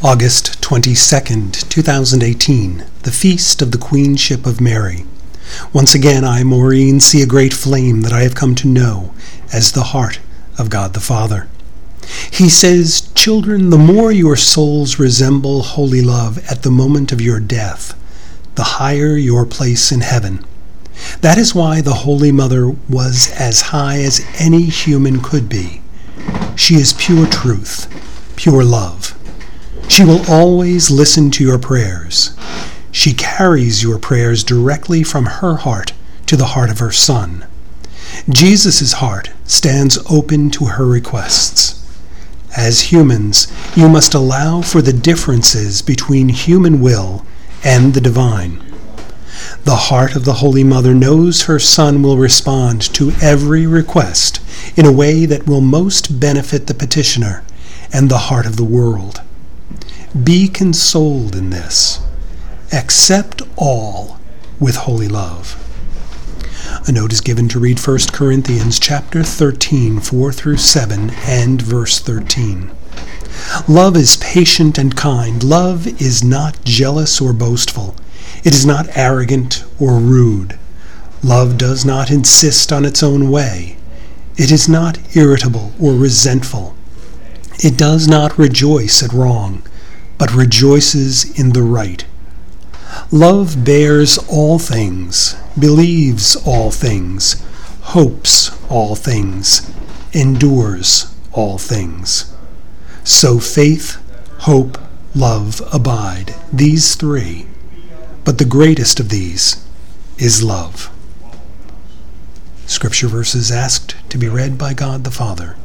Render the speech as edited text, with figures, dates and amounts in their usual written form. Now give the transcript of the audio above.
August 22nd, 2018, the Feast of the Queenship of Mary. Once again, I, Maureen, see a great flame that I have come to know as the heart of God the Father. He says, "Children, the more your souls resemble holy love at the moment of your death, the higher your place in heaven." That is why the Holy Mother was as high as any human could be. She is pure truth, pure love. She will always listen to your prayers. She carries your prayers directly from her heart to the heart of her Son. Jesus' heart stands open to her requests. As humans, you must allow for the differences between human will and the divine. The heart of the Holy Mother knows her Son will respond to every request in a way that will most benefit the petitioner and the heart of the world. Be consoled in this. Accept all with holy love. A note is given to read 1 Corinthians chapter 13, 4 through 7, and verse 13. Love is patient and kind. Love is not jealous or boastful. It is not arrogant or rude. Love does not insist on its own way. It is not irritable or resentful. It does not rejoice at wrong, but rejoices in the right. Love bears all things, believes all things, hopes all things, endures all things. So faith, hope, love abide, these three, but the greatest of these is love. Scripture verses asked to be read by God the Father.